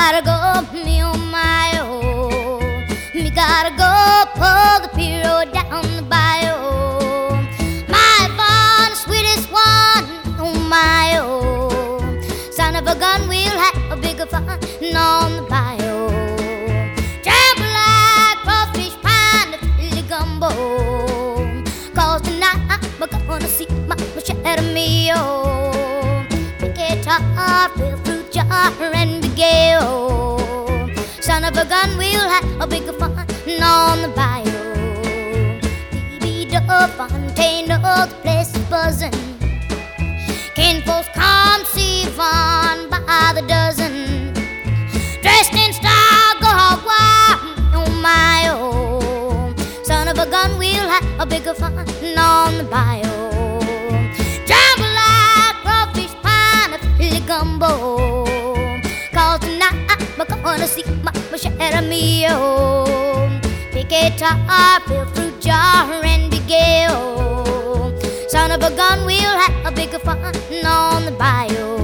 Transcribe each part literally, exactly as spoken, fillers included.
gotta go, me oh my oh. Me gotta go pull the Piro down the bayou. My fun, sweetest one, oh my oh. Son of a gun, we'll have a bigger fun on the bayou. Trample like crawfish, pine the Philly gumbo. Cause tonight we're gonna see my machete me oh. Pick it up, fill fruit jar and regale. Son of a gun, we'll have a bigger fun on the bayou. Dee-dee-da, Fontaine, oh, the place is buzzing. Kin folks come see fun by the dozen. Dressed in style, go hog wild, oh my oh. Son of a gun, we'll have a bigger fun on the bayou. Jumble like crawfish, pine, a Philly gumbo. Cause tonight we're gonna see my machete me oh. Pick a tar, fill fruit jar and regale. Son of a gun, we'll have a bigger fun on the bayou.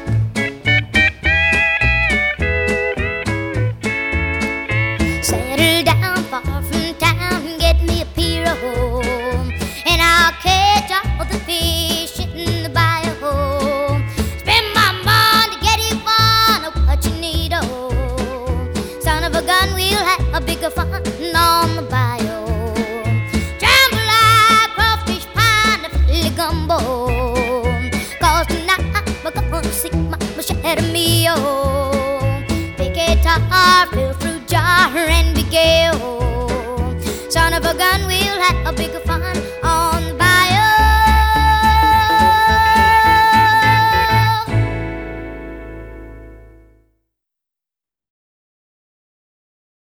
Settle down far from town, get me a Piro, and I'll catch all the fish in the bayou. Spend my money, get it fun, what you need oh. Son of a gun, we'll have a bigger fun on the bayou. Trample like crawfish, pine the Philly gumbo. Cause tonight we're gonna see my machete me oh. Pick a tar, fill fruit jar and regale. Son of a gun, we'll have a bigger